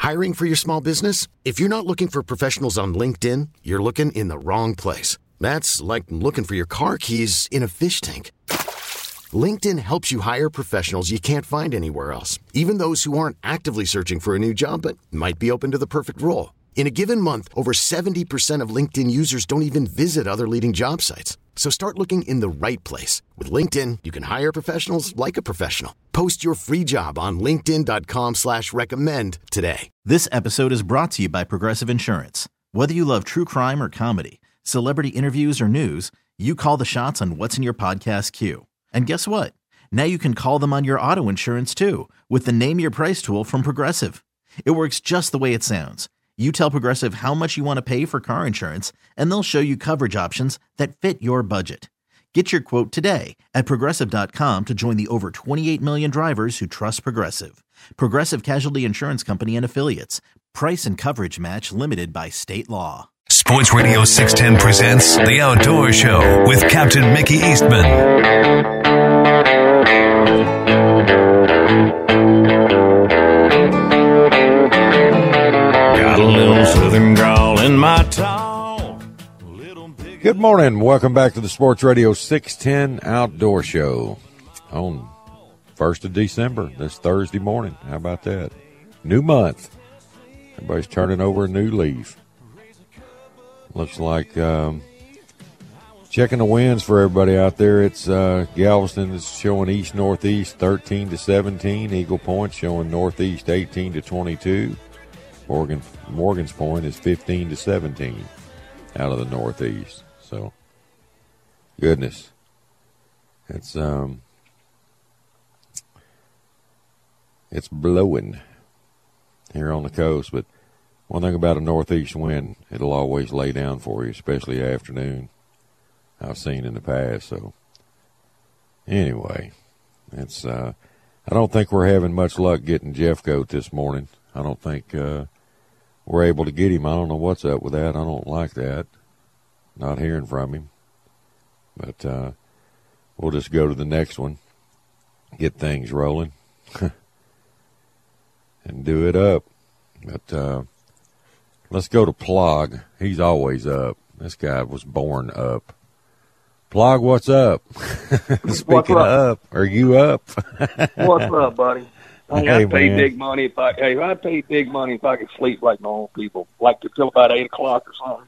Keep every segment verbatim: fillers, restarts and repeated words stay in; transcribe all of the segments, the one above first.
Hiring for your small business? If you're not looking for professionals on LinkedIn, you're looking in the wrong place. That's like looking for your car keys in a fish tank. LinkedIn helps you hire professionals you can't find anywhere else, even those who aren't actively searching for a new job but might be open to the perfect role. In a given month, over seventy percent of LinkedIn users don't even visit other leading job sites. So start looking in the right place. With LinkedIn, you can hire professionals like a professional. Post your free job on linkedin dot com slash recommend today. This episode is brought to you by Progressive Insurance. Whether you love true crime or comedy, celebrity interviews or news, you call the shots on what's in your podcast queue. And guess what? Now you can call them on your auto insurance too with the Name Your Price tool from Progressive. It works just the way it sounds. You tell Progressive how much you want to pay for car insurance, and they'll show you coverage options that fit your budget. Get your quote today at Progressive dot com to join the over twenty-eight million drivers who trust Progressive. Progressive Casualty Insurance Company and Affiliates. Price and coverage match limited by state law. Sports Radio six ten presents The Outdoor Show with Captain Mickey Eastman. Got a little southern drawl in my tall. Good morning. Welcome back to the Sports Radio six ten Outdoor Show on first of December, this Thursday morning. How about that? New month. Everybody's turning over a new leaf. Looks like um, checking the winds for everybody out there. It's uh, Galveston is showing east-northeast thirteen to seventeen. Eagle Point showing northeast eighteen to twenty-two. Morgan, Morgan's Point is fifteen to seventeen out of the northeast. So, goodness, it's um, it's blowing here on the coast. But one thing about a northeast wind, it'll always lay down for you, especially afternoon. I've seen in the past. So, anyway, it's uh, I don't think we're having much luck getting Jeffcoat this morning. I don't think uh, we're able to get him. I don't know what's up with that. I don't like that. Not hearing from him. But uh, we'll just go to the next one, get things rolling, and do it up. But uh, let's go to Plog. He's always up. This guy was born up. Plog, what's up? Speaking what's up? up, are you up? What's up, buddy? Hey, Hey, I'd pay man. big money if I hey, I'd pay big money if I could sleep like normal people, like until about eight o'clock or something.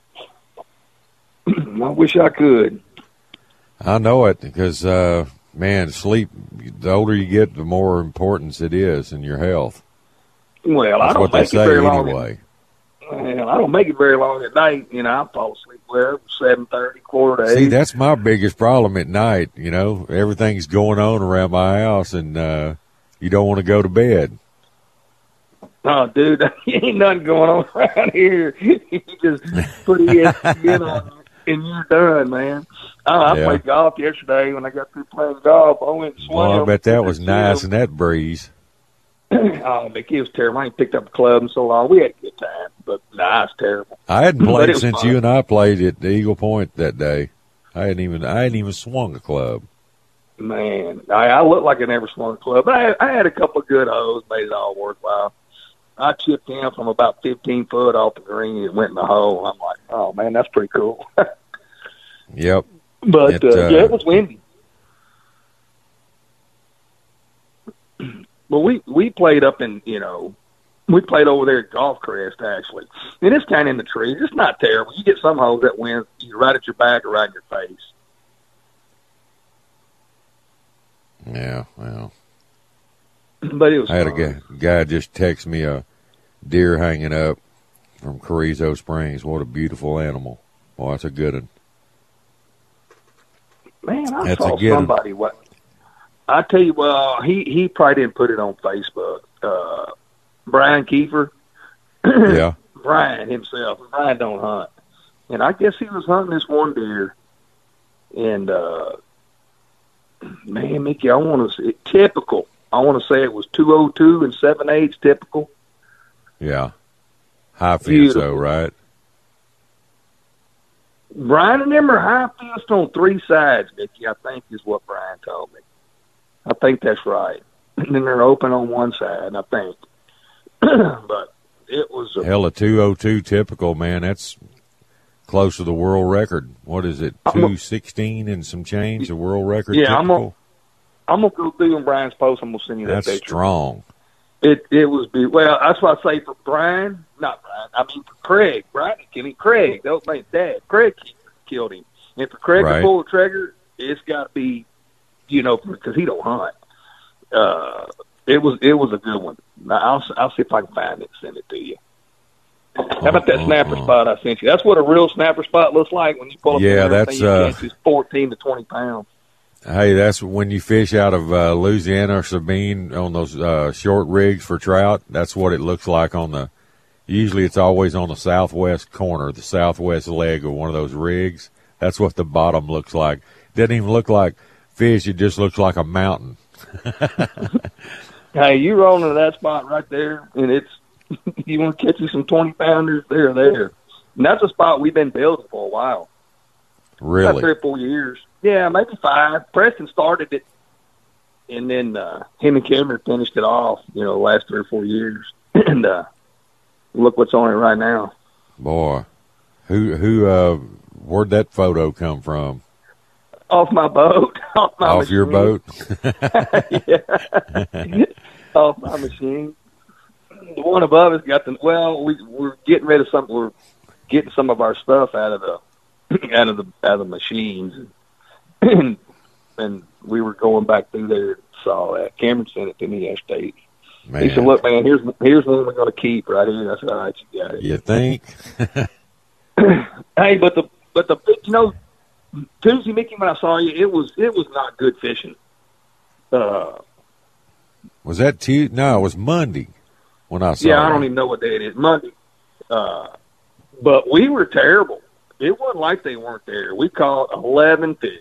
I wish I could. I know it because, uh, man, sleep, the older you get, the more importance it is in your health. Well, That's I don't what they make it say very long. anyway. Well, I don't make it very long at night. You know, I fall asleep where seven thirty, quarter to See, eight. that's my biggest problem at night. You know, everything's going on around my house, and uh, you don't want to go to bed. Oh, dude, ain't nothing going on around here. You just put E S P N on and you're done, man. Oh, I Yeah. played golf yesterday. When I got through playing golf, I went and swam. Well, I bet that was nice in that breeze. Oh, Mickey, it was terrible. I ain't picked up a club in so long. We had a good time, but nah, it's terrible. I hadn't But played it was since fun. you and I played at Eagle Point that day. I hadn't even I hadn't even swung a club. Man, I, I looked like I never swung a club. But I, I had a couple of good holes, made it all worthwhile. I chipped in from about fifteen foot off the green and went in the hole. I'm like, oh, man, that's pretty cool. Yep. But, It, uh, uh, yeah, it was windy. Well, we, we played up in, you know, we played over there at Golf Crest, actually. And it's kind of in the trees. It's not terrible. You get some holes that wind either right at your back or right in your face. Yeah, well. But it was I had a fun. guy, guy just text me a deer hanging up from Carrizo Springs. What a beautiful animal. Well, that's a good one. Man, I That's a saw good one. somebody. What I tell you, well, he he probably didn't put it on Facebook. Uh, Brian Kiefer, Yeah. Brian himself. Brian don't hunt, and I guess he was hunting this one deer. And uh, man, Mickey, I want to say typical. I want to say it was two oh two and seven eighths typical. Yeah. High fence, Beautiful. though, right? Brian and them are high fenced on three sides, Mickey, I think is what Brian told me. I think that's right. And then they're open on one side, I think. But it a hell a two oh two typical, man. That's close to the world record. What is it? two sixteen and some change, the world record. Yeah, typical? I'm gonna I'm gonna go through in Brian's post. I'm gonna send you that That's picture. strong. It it was be well. That's what I say for Brian, not Brian. I mean for Craig. Brian killed him. Craig, that was my dad. Craig killed him. And for Craig Right. to pull the trigger, it's got to be, you know, because he don't hunt. Uh, it was it was a good one. Now, I'll I'll see if I can find it and send it to you. How about that snapper Uh-uh. spot I sent you? That's what a real snapper spot looks like when you pull up. Yeah, and that's, everything you uh, catch is fourteen to twenty pounds. Hey, that's when you fish out of uh, Louisiana or Sabine on those uh, short rigs for trout. That's what it looks like on the. Usually, it's always on the southwest corner, the southwest leg of one of those rigs. That's what the bottom looks like. Doesn't even look like fish. It just looks like a mountain. Hey, you roll into that spot right there, and it's you want to catch you some twenty pounders, they're there. And that's a spot we've been building for a while. About Really? three or four years. Yeah, maybe five. Preston started it, and then uh, him and Cameron finished it off, you know, the last three or four years. and uh, look what's on it right now. Boy, who who uh, where'd that photo come from? Off my boat. Off my Off machine. your boat? Yeah. Off my machine. The one above us got the, well, we, we're getting rid of some, we're getting some of our stuff out of the, out of the, out of the machines. And, and we were going back through there and saw that. Cameron sent it to me yesterday. Man, He said, look, man, here's, here's one we're going to keep right here. I said, all right, you got it. you think? Hey, but the, but the, you know, Tuesday, Mickey, when I saw you, it was, it was not good fishing. Uh, Was that Tuesday? No, it was Monday when I saw Yeah, I it. don't even know what day it is. Monday. Uh, but we were terrible. It wasn't like they weren't there. We caught eleven fish.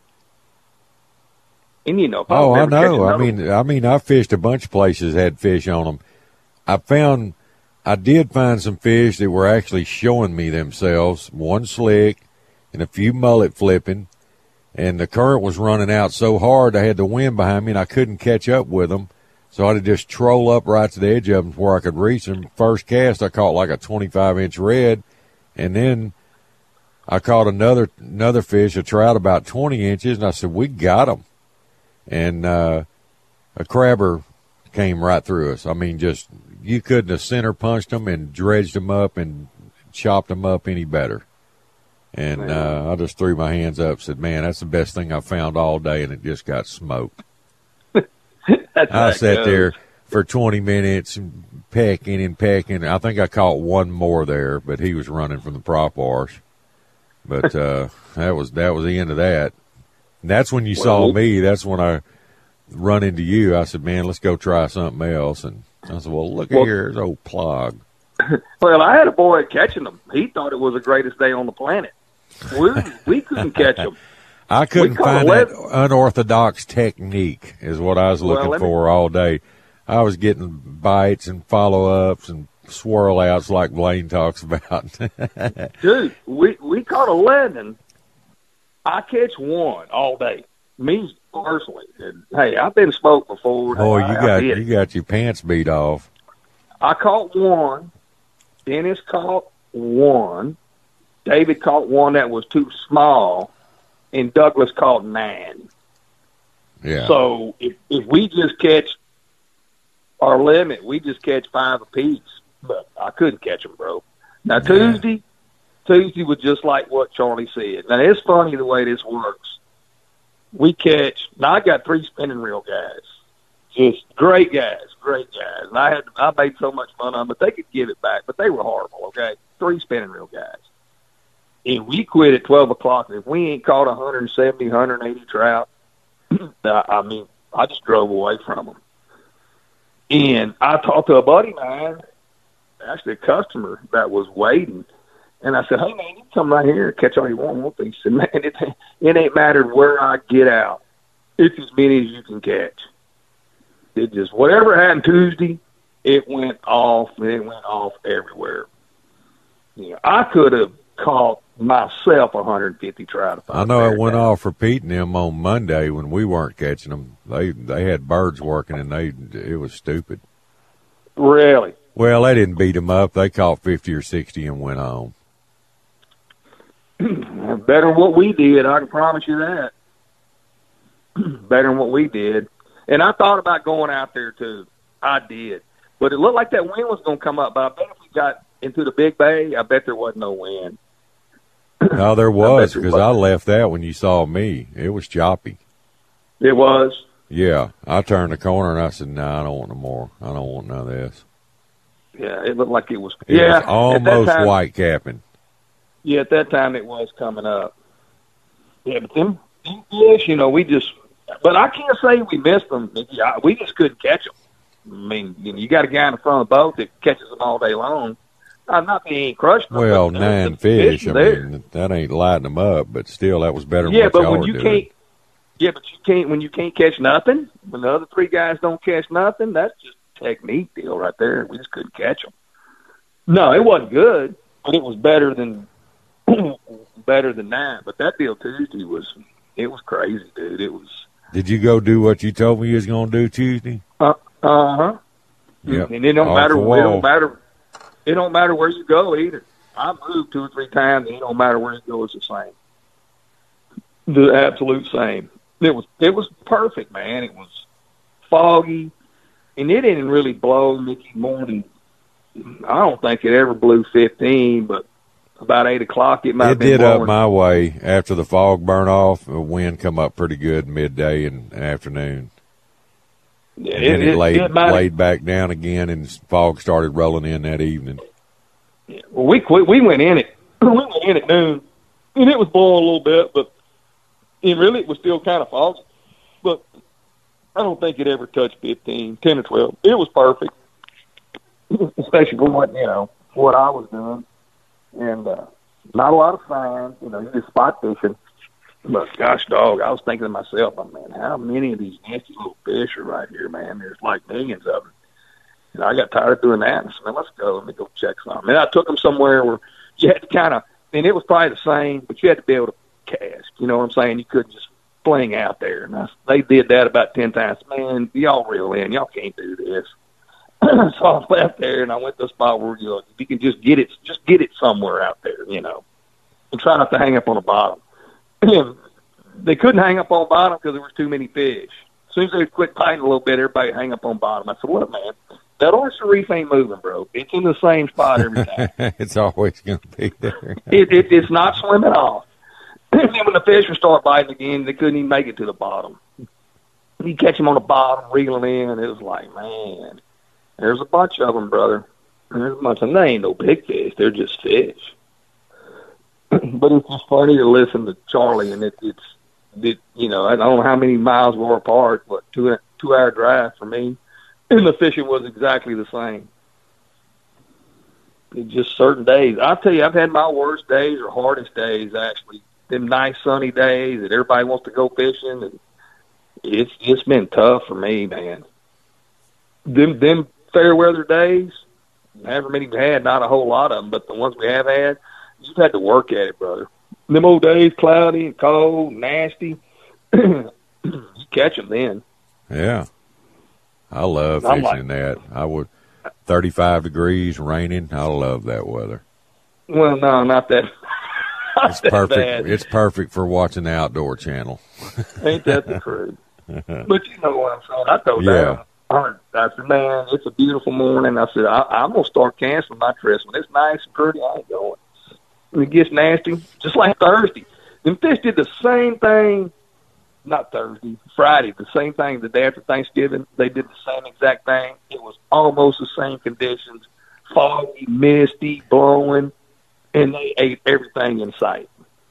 And, you know, if Oh, I was ever catching know. I another mean, I mean, I fished a bunch of places that had fish on them. I found, I did find some fish that were actually showing me themselves. One slick and a few mullet flipping, and the current was running out so hard I had the wind behind me and I couldn't catch up with them. So I had to just troll up right to the edge of them before I could reach them. First cast, I caught like a twenty-five inch red, and then I caught another another fish, a trout about twenty inches, and I said, we got them. And uh, a crabber came right through us. I mean, just you couldn't have center punched them and dredged them up and chopped them up any better. And uh, I just threw my hands up, said, man, that's the best thing I found all day, and it just got smoked. That's I how it sat goes. there for twenty minutes pecking and pecking. I think I caught one more there, but he was running from the prop wash. But uh, that was that was the end of that. And that's when you saw Well, me. That's when I run into you. I said, man, let's go try something else. And I said, well, look Well- here, there's old Plog. Well, I had a boy catching them. He thought it was the greatest day on the planet. We, we couldn't catch them. I couldn't caught find that eleven. unorthodox technique is what I was Well, looking let me- for all day. I was getting bites and follow-ups and swirl-outs like Blaine talks about. Dude, we, we caught eleven. I catch one all day. Me personally. And, hey, I've been smoked before. Boy, you I, I got did you it. got your pants beat off. I caught one. Dennis caught one. David caught one that was too small. And Douglas caught nine. Yeah. So if, if we just catch our limit, we just catch five apiece. But I couldn't catch them, bro. Now, Tuesday, Tuesday was just like what Charlie said. Now, it's funny the way this works. We catch, now I got three spinning reel guys. Just great guys, great guys. And I had, I made so much fun of them, but they could give it back. But they were horrible, okay? Three spinning reel guys. And we quit at twelve o'clock. And if we ain't caught one seventy, one eighty trout, I mean, I just drove away from them. And I talked to a buddy of mine, actually a customer that was waiting. And I said, hey, man, you can come right here and catch all you want. One thing. He said, man, it, it ain't mattered where I get out. It's as many as you can catch. It just, whatever happened Tuesday, it went off. It went off everywhere. You know, I could have caught myself one hundred fifty trout. If I know I it went off repeating them on Monday when we weren't catching them. They they had birds working and they it was stupid. Really? Well, they didn't beat them up. They caught fifty or sixty and went home. Better than what we did, I can promise you that. Better than what we did. And I thought about going out there, too. I did. But it looked like that wind was going to come up. But I bet if we got into the Big Bay, I bet there wasn't no wind. No, there was, because I, I left that when you saw me. It was choppy. It was? Yeah. I turned the corner, and I said, no, nah, I don't want no more. I don't want none of this. Yeah, it looked like it was. It yeah, was almost time, white capping. Yeah, at that time it was coming up. Yeah, but them, them fish, you know, we just – but I can't say we missed them. We just couldn't catch them. I mean, you know, you got a guy in the front of the boat that catches them all day long. I'm not that he ain't crushed them. Well, but, nine uh, fish, I there. mean, that ain't lighting them up, but still, that was better than yeah, what but y'all when were you doing. Can't, yeah, but you can't – when you can't catch nothing, when the other three guys don't catch nothing, that's just a technique deal right there. We just couldn't catch them. No, it wasn't good, but it was better than better than that. But that deal Tuesday was it was crazy, dude. It was. Did you go do what you told me you was going to do Tuesday? Uh huh. Yep. And it don't Off matter. the It wall. don't matter. It don't matter where you go either. I moved two or three times, and it don't matter where you go. It's the same. The absolute same. It was it was perfect, man. It was foggy, and it didn't really blow Mickey more than. I don't think it ever blew fifteen, but about eight o'clock it might It have been did blowing. up my way after the fog burnt off. The wind come up pretty good midday and afternoon. Yeah, And then it, it, laid, it might laid back down again, and fog started rolling in that evening. Yeah, well, we quit, we went in it. We went in at noon, and it was blowing a little bit, but it really it was still kind of foggy. But I don't think it ever touched fifteen, ten or twelve. It was perfect, especially for what you know what I was doing, and uh, not a lot of signs. You know, you just spot fishing. But gosh, dog, I was thinking to myself, oh, man, how many of these nasty little fish are right here, man? There's like millions of them. And I got tired of doing that. And I said, man, let's go. Let me go check some. And I took them somewhere where you had to kind of, and it was probably the same, but you had to be able to cast. You know what I'm saying? You couldn't just fling out there. And I, they did that about ten times. Man, y'all reel in. Y'all can't do this. So I left there, and I went to a spot where you, know, you can just get it, just get it somewhere out there, you know, and try not to hang up on the bottom. They couldn't hang up on bottom because there was too many fish. As soon as they quit biting a little bit, everybody hang up on bottom. I said, look, man, that oyster reef ain't moving, bro. It's in the same spot every time. It's always going to be there. it, it, it's not swimming off. And then when the fish would start biting again, they couldn't even make it to the bottom. You catch them on the bottom, reeling in, and it was like, man, there's a bunch of them, brother. There's a bunch of them. They ain't no big fish. They're just fish. But it's just funny to listen to Charlie, and it, it's, it, you know, I don't know how many miles we're apart, but two two hour drive for me, and the fishing was exactly the same. It's just certain days. I'll tell you, I've had my worst days or hardest days actually. Them nice sunny days that everybody wants to go fishing, and it's it's been tough for me, man. Them them fair weather days, however many we had, not a whole lot of them, but the ones we have had. You've had to work at it, brother. Them old days, cloudy and cold, nasty. You catch them then. Yeah. I love I'm fishing like- that. I would, thirty-five degrees, raining. I love that weather. Well, no, not that. Not It's that perfect. bad. It's perfect for watching the Outdoor Channel. Ain't that the truth? But you know what I'm saying. I told Yeah. them. I said, man, it's a beautiful morning. I said, I, I'm going to start canceling my trips. When it's nice and pretty, I ain't going. When it gets nasty, just like Thursday. Them fish did the same thing, not Thursday, Friday, the same thing the day after Thanksgiving. They did the same exact thing. It was almost the same conditions, foggy, misty, blowing, and they ate everything in sight.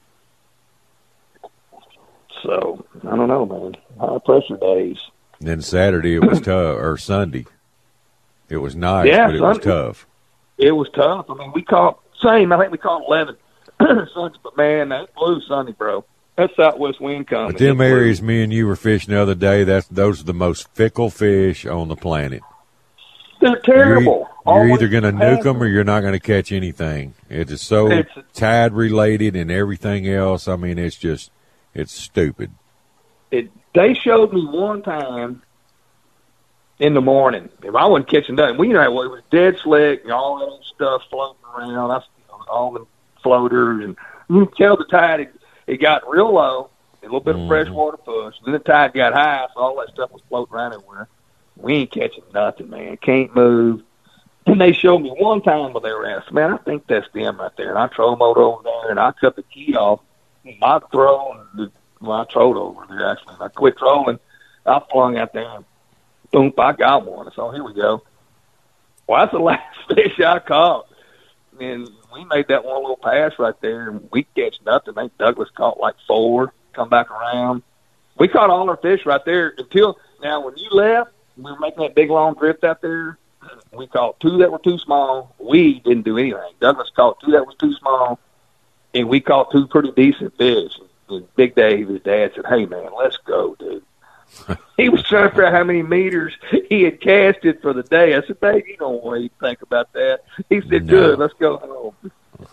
So, I don't know, man. High pressure days. And then Saturday it was tough, or Sunday. It was nice, Yeah, but it was Sunday. tough. It was tough. I mean, we caught same. I think we caught eleven Sunday, but man, that blew Sunday, bro. That southwest wind coming. But them It blew. areas me and you were fishing the other day, that's those are the most fickle fish on the planet. They're You're, terrible. e- you're Always either going to nuke them or passive. you're not going to catch anything. It is so It's- tide related and everything else. I mean, it's just it's stupid. It, they showed me one time in the morning. If I wasn't catching nothing, we you know it was dead slick and all that old stuff floating around. I, all the floaters, and you can tell the tide it, it got real low, a little bit of Mm-hmm. freshwater push. Then the tide got high, so all that stuff was floating around everywhere. We ain't catching nothing, man. Can't move. And they showed me one time where they were asking, man, I think that's them right there. And I trolled over there, and I cut the key off. I throw, and well, I trolled over there, actually. I quit trolling. I flung out there, and boom, I got one. So here we go. Well, that's the last fish I caught. And we made that one little pass right there, and we catch nothing. I think Douglas caught like four, come back around. We caught all our fish right there until, now when you left, we were making that big long drift out there. We caught two that were too small. We didn't do anything. Douglas caught two that was too small, and we caught two pretty decent fish. And Big Dave, his dad, said, hey, man, let's go, dude. He was trying to figure out how many meters he had casted for the day. I said, Dave, you don't want to think about that. He said, No. good, let's go home.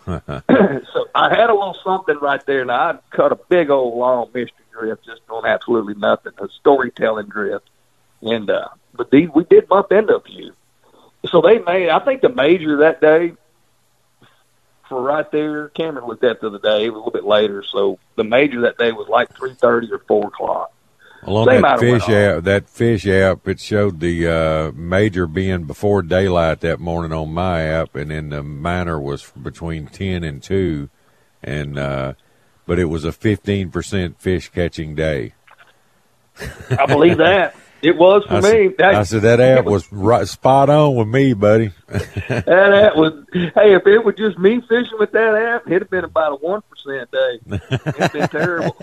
So I had a little something right there, and I cut a big old long mystery drift just on absolutely nothing, a storytelling drift. And uh, but these, we did bump into a few. So they made, I think the major that day for right there, Cameron looked at the other day, it was a little bit later, so the major that day was like three thirty or four o'clock. Well, on They that might have went fish off. app, that fish app, it showed the uh, major being before daylight that morning on my app, and then the minor was between ten and two, and uh, but it was a fifteen percent fish catching day. I believe that. It was for I me. said, I said that app was right, spot on with me, buddy. That app was, hey, if it was just me fishing with that app, it'd have been about a one percent day. It'd been terrible.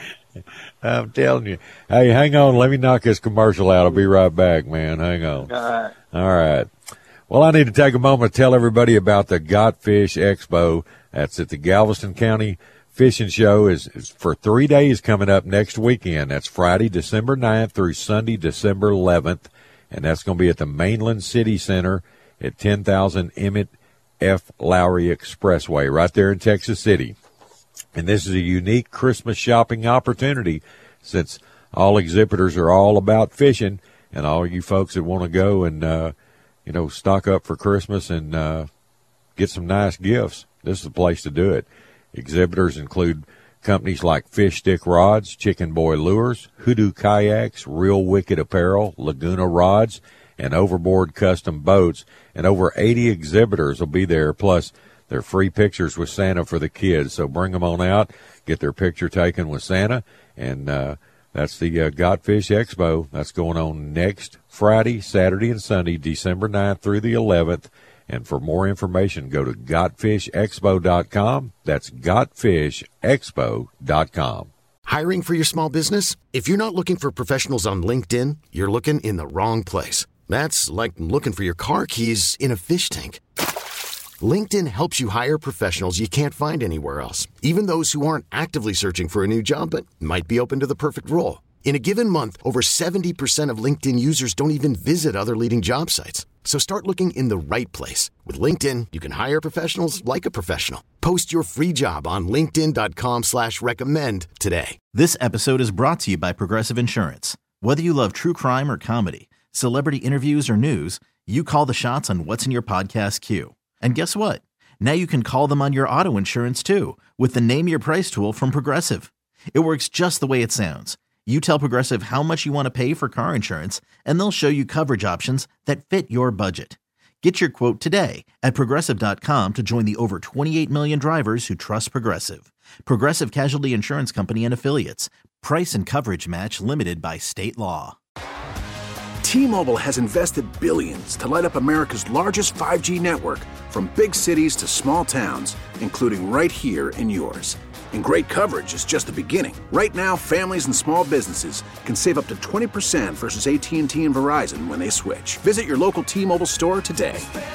I'm telling you. Hey, hang on. Let me knock this commercial out. I'll be right back, man. Hang on. All right. All right. Well, I need to take a moment to tell everybody about the Got Fish Expo. That's at the Galveston County Fishing Show is, is for three days coming up next weekend. That's Friday, December ninth through Sunday, December eleventh. And that's going to be at the Mainland City Center at ten thousand Emmett F. Lowry Expressway right there in Texas City. And this is a unique Christmas shopping opportunity since all exhibitors are all about fishing, and all you folks that want to go and, uh, you know, stock up for Christmas and uh, get some nice gifts, this is the place to do it. Exhibitors include companies like Fish Stick Rods, Chicken Boy Lures, Hoodoo Kayaks, Real Wicked Apparel, Laguna Rods, and Overboard Custom Boats. And over eighty exhibitors will be there, plus their free pictures with Santa for the kids. So bring them on out, get their picture taken with Santa, and uh, that's the uh, Got Fish Expo. That's going on next Friday, Saturday, and Sunday, December ninth through the eleventh. And for more information, go to got fish expo dot com. That's got fish expo dot com. Hiring for your small business? If you're not looking for professionals on LinkedIn, you're looking in the wrong place. That's like looking for your car keys in a fish tank. LinkedIn helps you hire professionals you can't find anywhere else, even those who aren't actively searching for a new job but might be open to the perfect role. In a given month, over seventy percent of LinkedIn users don't even visit other leading job sites. So start looking in the right place. With LinkedIn, you can hire professionals like a professional. Post your free job on linkedin dot com slash recommend today. This episode is brought to you by Progressive Insurance. Whether you love true crime or comedy, celebrity interviews or news, you call the shots on what's in your podcast queue. And guess what? Now you can call them on your auto insurance too with the Name Your Price tool from Progressive. It works just the way it sounds. You tell Progressive how much you want to pay for car insurance, and they'll show you coverage options that fit your budget. Get your quote today at Progressive dot com to join the over twenty-eight million drivers who trust Progressive. Progressive Casualty Insurance Company and Affiliates. Price and coverage match limited by state law. T-Mobile has invested billions to light up America's largest five G network, from big cities to small towns, including right here in yours. And great coverage is just the beginning. Right now, families and small businesses can save up to twenty percent versus A T and T and Verizon when they switch. Visit your local T-Mobile store today.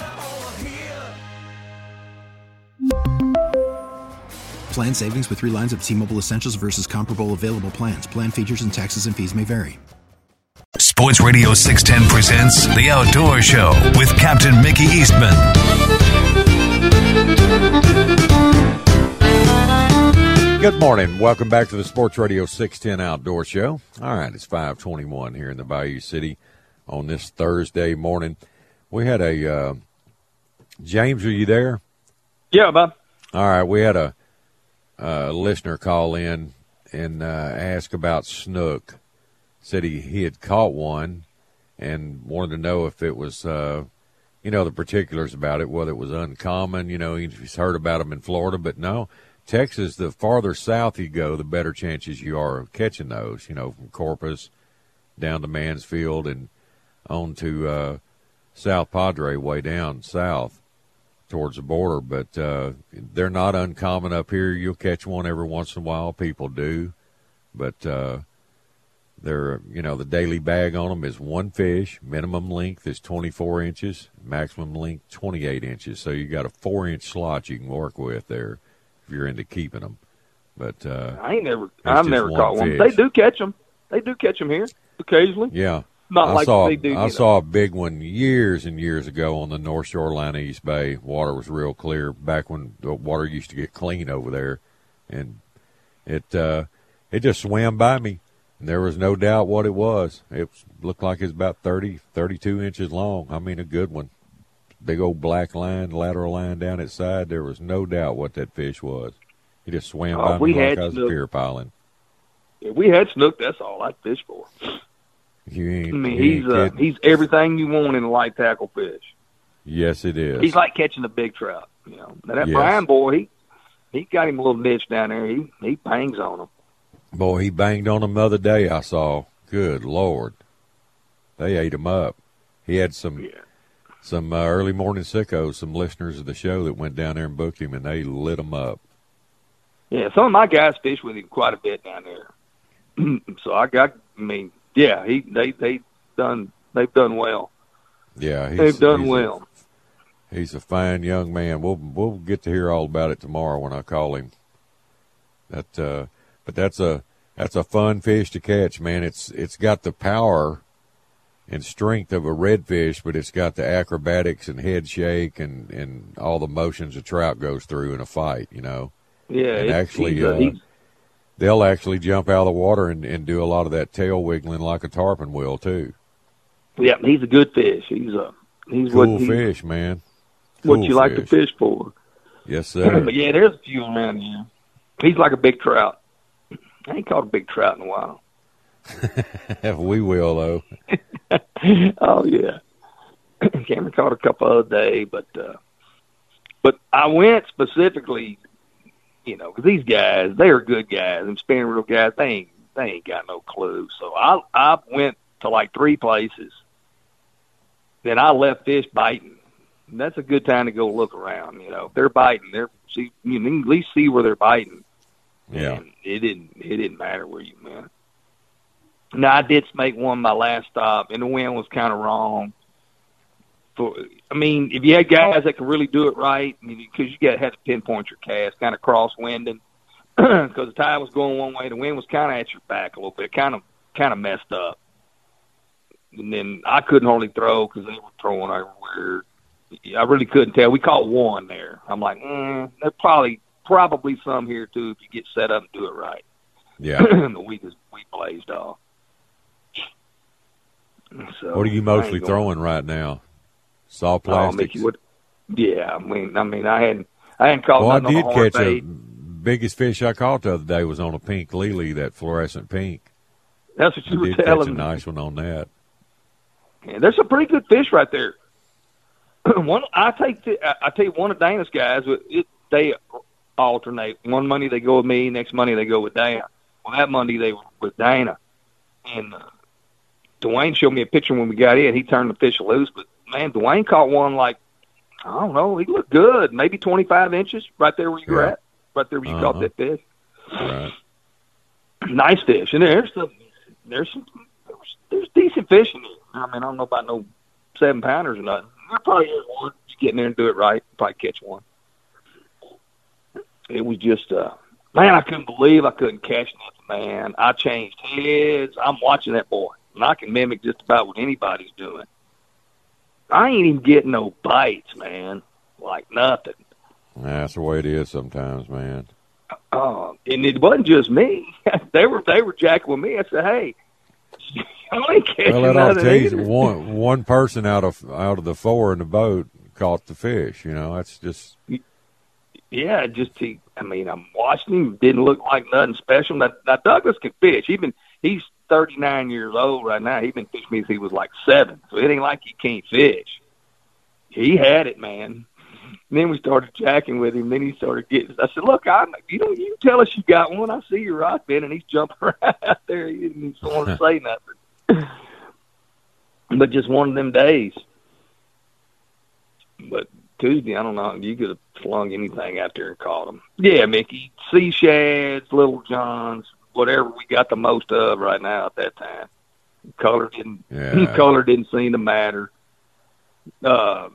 Plan savings with three lines of T-Mobile Essentials versus comparable available plans. Plan features and taxes and fees may vary. Sports Radio six ten presents The Outdoor Show with Captain Mickey Eastman. Good morning. Welcome back to the Sports Radio six ten Outdoor Show. All right, it's five twenty-one here in the Bayou City on this Thursday morning. We had a uh, James, are you there? Yeah, Bob. All right, we had a, a listener call in and uh, ask about snook. Said he, he had caught one and wanted to know if it was, uh, you know, the particulars about it, whether it was uncommon. You know, he's heard about them in Florida, but no. Texas, the farther south you go, the better chances you are of catching those, you know, from Corpus down to Mansfield and on to uh, South Padre way down south towards the border. But uh, they're not uncommon up here. You'll catch one every once in a while. People do. But uh, they're, you know, the daily bag on them is one fish. Minimum length is twenty-four inches. Maximum length, twenty-eight inches. So you got a four-inch slot you can work with there if you're into keeping them. But uh, I ain't never, I've never caught one. They do catch them. They do catch them here occasionally. Yeah. Not I like saw, they do. I know. saw a big one years and years ago on the North Shoreline of East Bay. Water was real clear back when the water used to get clean over there. And it uh, it just swam by me, and there was no doubt what it was. It looked like it was about thirty, thirty-two inches long. I mean, a good one. Big old black line, lateral line down its side. There was no doubt what that fish was. He just swam Oh, by we me like had I was snook. pier piling. If we had snook, that's all I'd fish for. You ain't, I mean, you he's ain't uh, kidding. he's everything you want in a light tackle fish. Yes, it is. He's like catching a big trout. You know, now that Yes. Brian boy, he he got him a little niche down there. He he bangs on him. Boy, he banged on them the other day, I saw. Good Lord. They ate him up. He had some Yeah. some uh, early morning sickos, some listeners of the show that went down there and booked him, and they lit him up. Yeah, some of my guys fish with him quite a bit down there. So I got, I mean, yeah, he they they done they've done well. Yeah, he's, They've done he's well. A, he's a fine young man. We'll we'll get to hear all about it tomorrow when I call him. That, uh, but that's a that's a fun fish to catch, man. It's it's got the power and strength of a redfish, but it's got the acrobatics and head shake and, and all the motions a trout goes through in a fight, you know. Yeah, And it's, actually, he's, uh, uh, he's, they'll actually jump out of the water and, and do a lot of that tail wiggling like a tarpon will, too. yeah, he's a good fish. He's a he's Cool what he, fish, man. what Cool you like to fish. fish for. Yes, sir. But yeah, there's a few around here. He's like a big trout. I ain't caught a big trout in a while. We will, though. Oh yeah, Cameron caught a couple other day, but uh, but I went specifically, you know, because these guys, they are good guys, and spinning reel guys, they ain't they ain't got no clue. So I I went to like three places. Then I left fish biting. And that's a good time to go look around. You know, if they're biting, they're see you can at least see where they're biting. Yeah. And it didn't it didn't matter where you went. Now, I did make one my last stop, and the wind was kind of wrong. For, I mean, if you had guys that could really do it right, because you got had to pinpoint your cast, kind of cross-winding, because the tide was going one way, the wind was kind of at your back a little bit, kind of kind of messed up. And then I couldn't hardly throw because they were throwing everywhere. I really couldn't tell. We caught one there. I'm like, mm, there's probably probably some here too if you get set up and do it right. Yeah. The we just we blazed off. So, What are you I mostly ain't going- throwing right now? Saw Oh, plastics? Mickey, what? Yeah, I mean, I mean, I hadn't, I hadn't caught well, I nothing did on the hard catch a bait. biggest fish I caught the other day was on a pink lily, that fluorescent pink. That's what I you were did catch a telling me. nice one on that. Yeah, there's some pretty good fish right there. one, I take, the, I, I tell you, one of Dana's guys, it, they alternate. One Monday they go with me, next Monday they go with Dana. Well, that Monday they were with Dana, and uh, Dwayne showed me a picture when we got in. He turned the fish loose, but man, Dwayne caught one like, I don't know, he looked good, maybe twenty-five inches right there where you were Yeah. at, right there where you Uh-huh. caught that fish. Right. Nice fish, and there's some, there's some, there's, there's decent fish in there. I mean, I don't know about no seven pounders or nothing. There probably is one. You get in there and do it right, probably catch one. It was just, uh, man, I couldn't believe I couldn't catch nothing, man. I changed heads. I'm watching that boy, and I can mimic just about what anybody's doing. I ain't even getting no bites, man, like nothing. That's the way it is sometimes, man. Uh, and it wasn't just me. they were they were jacking with me. I said, hey, I ain't catching well, that ought to nothing tell you either. one one person out of out of the four in the boat caught the fish. You know, that's just yeah. Just he, I mean, I'm watching him. Didn't look like nothing special. Now, now Douglas can fish. Even he's thirty-nine years old right now. He's been fishing me since he was like seven. So it ain't like he can't fish. He had it, man. And then we started jacking with him. Then he started getting. I said, "Look, I you know you tell us you got one. I see your rock bin," and he's jumping around out there. He didn't even want to say nothing. But just one of them days. But Tuesday, I don't know. You could have flung anything out there and caught them. Yeah, Mickey, sea shads, little johns, whatever we got the most of right now at that time. Color didn't. Yeah. Color didn't seem to matter. Uh,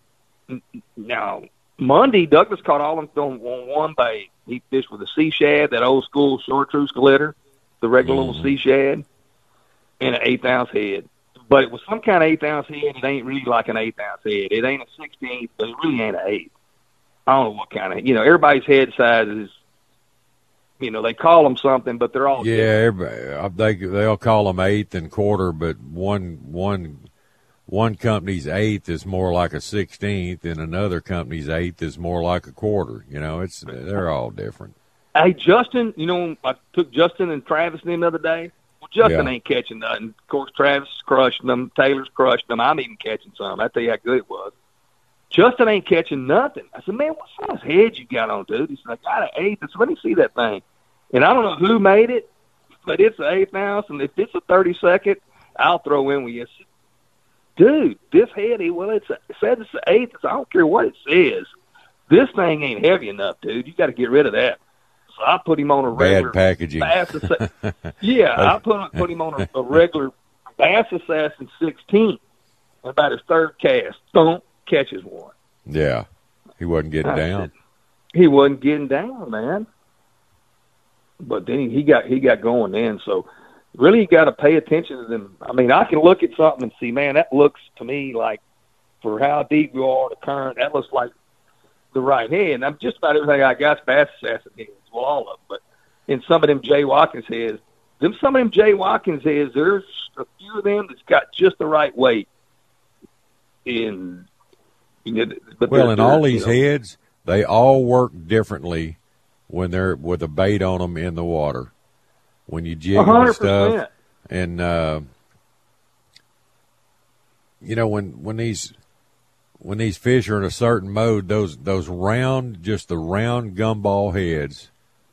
now Monday, Douglas caught all of them on one bait. He fished with a sea shad, that old school chartreuse glitter, the regular Mm-hmm. little sea shad, and an eighth ounce head. But it was some kind of eighth ounce head. It ain't really like an eighth ounce head. It ain't a sixteenth, but it really ain't an eighth. I don't know what kind of, you know, everybody's head sizes, you know, they call them something, but they're all yeah. different. Everybody, they they'll call them eighth and quarter, but one one one company's eighth is more like a sixteenth, and another company's eighth is more like a quarter. You know, it's they're all different. Hey, Justin, you know, I took Justin and Travis in the other day. Well, Justin Yeah. ain't catching nothing. Of course, Travis is crushing them. Taylor's crushing them. I'm even catching some. I tell you how good it was. Justin ain't catching nothing. I said, man, what size head you got on, dude? He said, I got an eighth. I said, let me see that thing. And I don't know who made it, but it's an eighth ounce, and if it's a thirty-second, I'll throw in with you. I said, dude, this head, well, it's a, it says it's an eighth. I don't care what it says. This thing ain't heavy enough, dude. You got to get rid of that. So I put him on a regular Bad packaging. Bass Assa- yeah, I put put him on a, a regular Bass Assassin sixteen. About his third cast, don't catches one. Yeah, he wasn't getting I down. said, he wasn't getting down, man. But then he got he got going then. So really, you got to pay attention to them. I mean, I can look at something and see, man, that looks to me like, for how deep you are, the current, that looks like the right head. And I'm just about everything I got's Bass Assassin heads. Well, all of them. But in some of them Jay Watkins heads, them some of them Jay Watkins heads, there's a few of them that's got just the right weight. In, you know, but Well, they're- in all they're, these you know, heads, they all work differently when they're with a bait on them in the water. When you jig A them and hundred stuff, percent. and uh, you know when when these when these fish are in a certain mode, those those round, just the round gumball heads.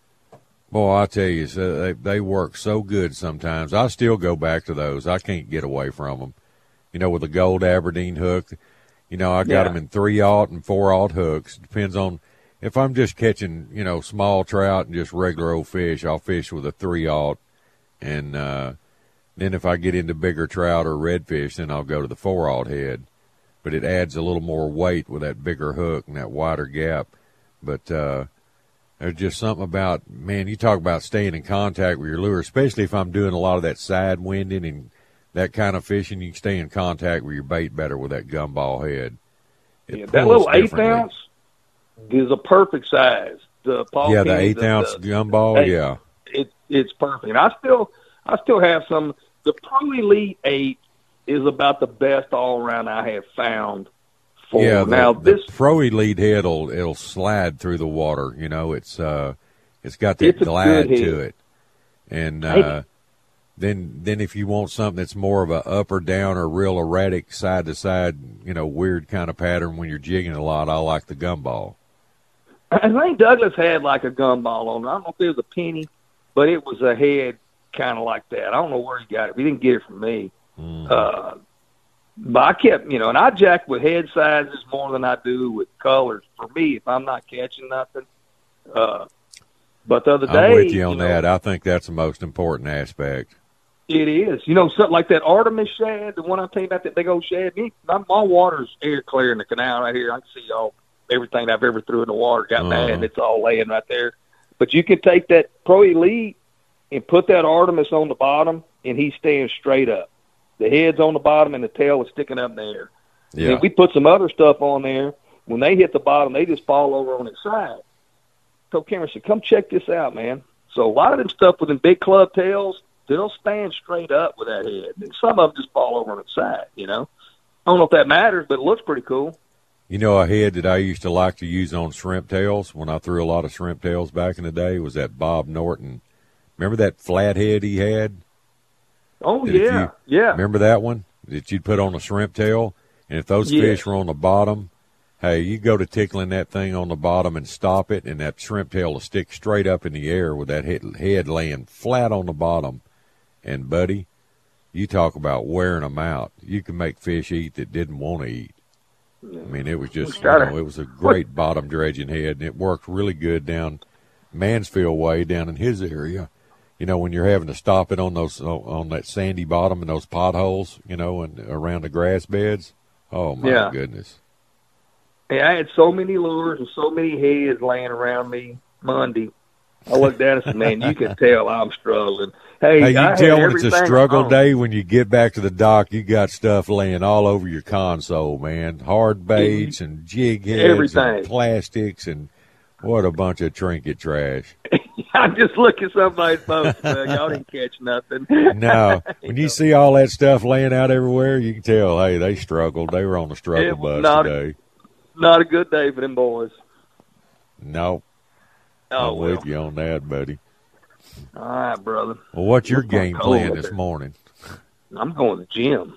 Boy, I tell you, so they they work so good sometimes. I still go back to those. I can't get away from them. You know, with a gold Aberdeen hook. You know, I got Yeah. them in three-aught and four-aught hooks. Depends on if I'm just catching, you know, small trout and just regular old fish, I'll fish with a three-aught. And uh, then if I get into bigger trout or redfish, then I'll go to the four-aught head. But it adds a little more weight with that bigger hook and that wider gap. But uh, there's just something about, man, you talk about staying in contact with your lure, especially if I'm doing a lot of that side winding and that kind of fishing, you can stay in contact with your bait better with that gumball head. It Yeah, that pulls little eighth differently. ounce is a perfect size. The Paul Yeah, the Kenny, eighth ounce the, gumball, hey, yeah. it it's perfect. And I still I still have some. The Pro Elite eight is about the best all around I have found. For Yeah, the, now the this Pro Elite head will it'll slide through the water. You know, it's uh, it's got that It's a glide good to head. it, and Hey. uh, then then if you want something that's more of a up or down or real erratic side to side, you know, weird kind of pattern when you're jigging a lot, I like the gumball. I think Douglas had like a gumball on it. I don't know if it was a penny, but it was a head kind of like that. I don't know where he got it. He didn't get it from me. Mm. Uh, but I kept, you know, and I jack with head sizes more than I do with colors. For me, if I'm not catching nothing. Uh, but the other day, I'm with you on know, that. I think that's the most important aspect. It is. You know, something like that Artemis shad, the one I'm telling you about, that big old shad. Me, my, my water's air clear in the canal right here. I can see all everything I've ever threw in the water. Got Uh-huh. mad, and it's all laying right there. But you can take that Pro Elite and put that Artemis on the bottom, and he's staying straight up. The head's on the bottom, and the tail is sticking up in the air. Yeah. And we put some other stuff on there. When they hit the bottom, they just fall over on its side. So Cameron said, come check this out, man. So a lot of them stuff with them big club tails, they'll stand straight up with that head. And some of them just fall over on its side, you know. I don't know if that matters, but it looks pretty cool. You know, a head that I used to like to use on shrimp tails when I threw a lot of shrimp tails back in the day was that Bob Norton. Remember that flat head he had? Oh, that yeah, you, yeah. Remember that one that you'd put on a shrimp tail? And if those yes. fish were on the bottom, hey, you go to tickling that thing on the bottom and stop it, and that shrimp tail will stick straight up in the air with that head, head laying flat on the bottom. And, buddy, you talk about wearing them out. You can make fish eat that didn't want to eat. I mean, it was just, you know, it was a great bottom dredging head, and it worked really good down Mansfield way down in his area. You know, when you're having to stop it on those on that sandy bottom and those potholes, you know, and around the grass beds. Oh, my yeah. goodness. Hey, I had so many lures and so many heads laying around me Monday. I looked down and said, man, you can tell I'm struggling. Hey, hey you I tell when it's a struggle on. day when you get back to the dock, you got stuff laying all over your console, man. Hard baits and jig heads everything. and plastics and what a bunch of trinket trash. I just look at somebody's boat. Well, y'all didn't catch nothing. No. When you see all that stuff laying out everywhere, you can tell, hey, they struggled. They were on the struggle bus not today. A, not a good day for them boys. No. Oh, I'm well. with you on that, buddy. All right, brother. Well, what's your It's game cold plan this there. morning? I'm going to the gym.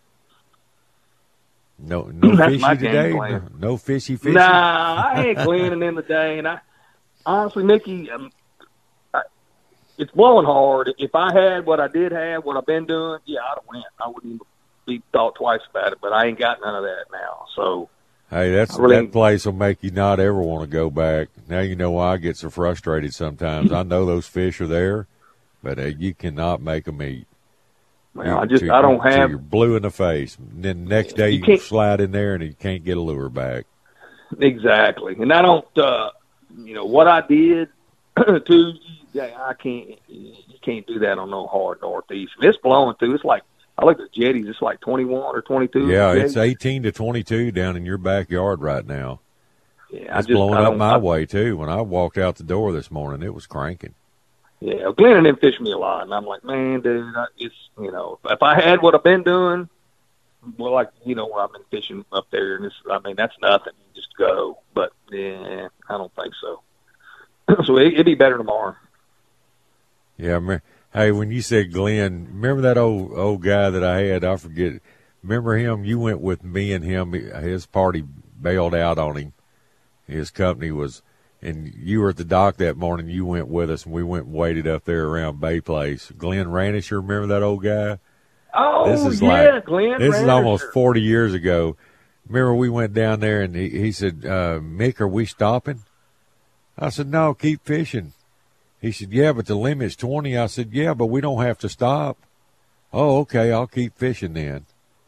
No, no That's fishy my game today. plan. No, no fishy, fishy. Nah, I ain't gleaning in the day, and I honestly, Mickey, um, I, it's blowing hard. If I had what I did have, what I've been doing, yeah, I'd have went. I wouldn't even be thought twice about it. But I ain't got none of that now. So, hey, that's really, that place will make you not ever want to go back. Now you know why I get so frustrated sometimes. I know those fish are there, but uh, you cannot make them eat. Well, I just I don't have. You're blue in the face. And then the next day you, you can can't, slide in there and you can't get a lure back. Exactly, and I don't. Uh, you know what I did too. I can't. You can't do that on no hard northeast. If it's blowing through, it's like I look at the jetties. It's like twenty-one or twenty-two. Yeah, it's eighteen to twenty-two down in your backyard right now. Yeah, it's I just, blowing I up my I, way too. When I walked out the door this morning, it was cranking. Yeah, Glenn and them fish me a lot, and I'm like, man, dude, I, it's you know, if I had what I've been doing, well, like you know, where I've been fishing up there, and it's, I mean, that's nothing. You just go, but yeah, I don't think so. So it, it'd be better tomorrow. Yeah, hey, when you said Glenn, remember that old old guy that I had? I forget. Remember him? You went with me and him. His party bailed out on him. His company was. And you were at the dock that morning. You went with us, and we went and waited up there around Bay Place. Glenn Ranisher, remember that old guy? Oh, this is yeah, like, Glenn This Ranisher. is almost forty years ago. Remember we went down there, and he, he said, uh, Mick, are we stopping? I said, no, keep fishing. He said, yeah, but the limit's twenty. I said, yeah, but we don't have to stop. Oh, okay, I'll keep fishing then.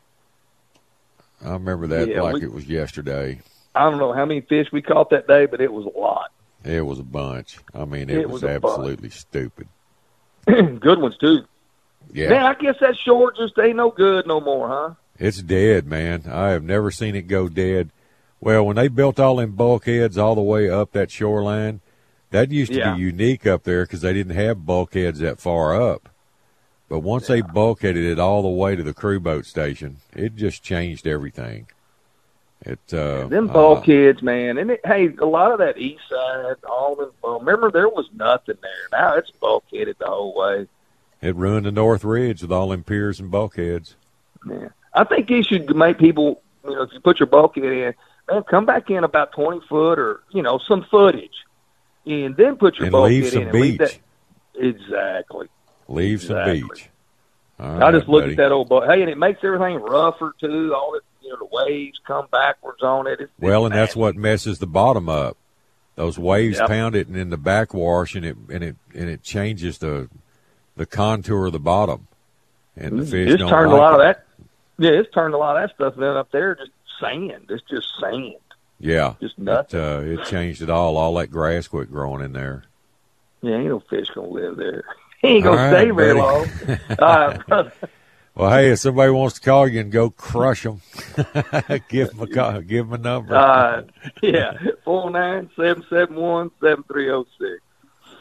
I remember that yeah, like we, it was yesterday. I don't know how many fish we caught that day, but it was a lot. It was a bunch. I mean, it, it was, was absolutely stupid. Good ones, too. Yeah. Man, I guess that shore just ain't no good no more, huh? It's dead, man. I have never seen it go dead. Well, when they built all them bulkheads all the way up that shoreline, that used to yeah. be unique up there because they didn't have bulkheads that far up. But once yeah. they bulkheaded it all the way to the crew boat station, it just changed everything. It uh, them bulkheads, uh, man, and it, hey, a lot of that east side, all them. Well, remember, there was nothing there. Now it's bulkheaded the whole way. It ruined the North Ridge with all them piers and bulkheads. Yeah, I think you should make people. You know, if you put your bulkhead in, man, come back in about twenty foot or you know some footage, and then put your and bulkhead leave some in and beach. leave that. Exactly. Leave exactly. some beach. All right, I just look buddy. at that old boat. Hey, and it makes everything rougher too. All the you know the waves come backwards on it. It's, well, it's and that's what messes the bottom up. Those waves yep. pound it, and in the backwash, and it and it and it changes the the contour of the bottom. And the fish it's don't turned like a lot it. of that. Yeah, it's turned a lot of that stuff in up there. Just sand. It's just sand. Yeah, just nothing. It, uh, it changed it all. All that grass quit growing in there. Yeah, ain't no fish gonna live there. He ain't gonna right, stay very buddy. long. All right, brother. Well, hey, if somebody wants to call you and go crush them, give them a call, give them a number. Uh, yeah, four nine seven seven one seven three zero six.